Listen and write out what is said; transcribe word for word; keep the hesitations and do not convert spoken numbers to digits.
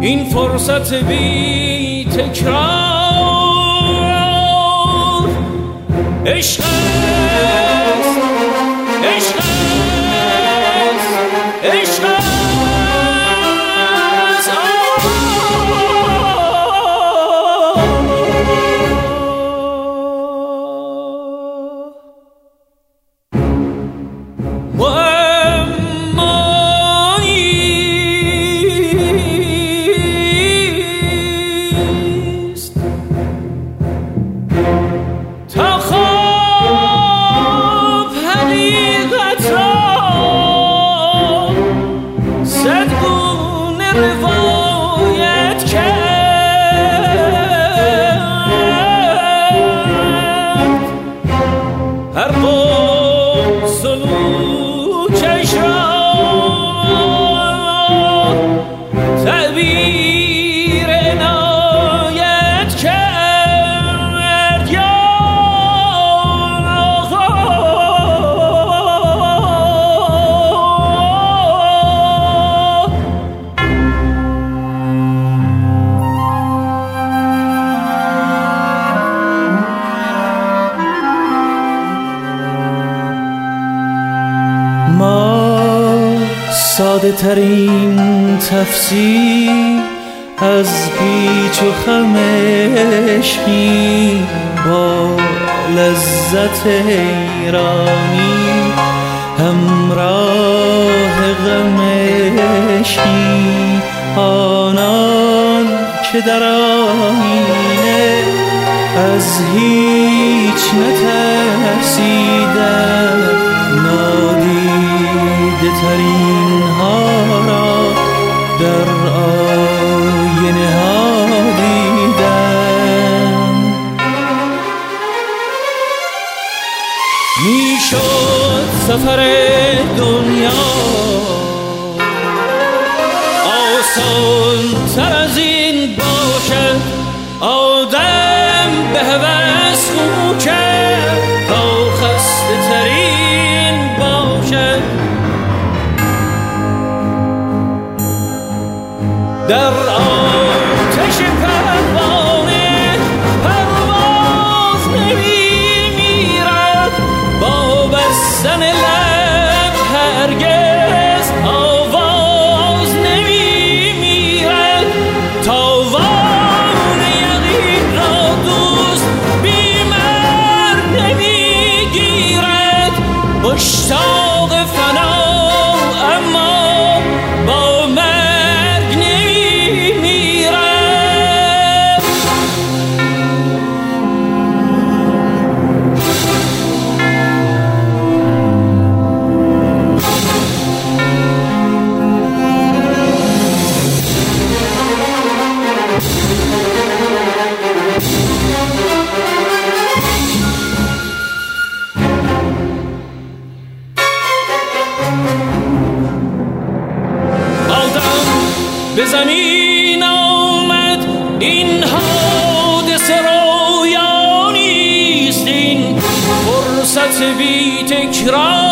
این فرصت بی تکرار عشق است، عشق است، عشق است. ساده ترین تفسیر از پیچ و خم عشقی با لذت حیرانی همراه غم عشقی. آنان که در آینه از هیچ نترسیدن نادیده ترین ها را در آینه ها دیدم. میشد سفر دنیا آسان تر از این باشد، آدم به هوس خو کرد تا خسته ترین باشد. در آتش پروانه پرواز نمی میرد، با بستن لب هرگز آواز نمی میرد. تاوان یقین را دوست بی مرگ نمی گیرد، مشتاق فنا اما با مرگ نمی میرد. به زمین آمد این حادثه رویا نیست، این فرصت بی تکرار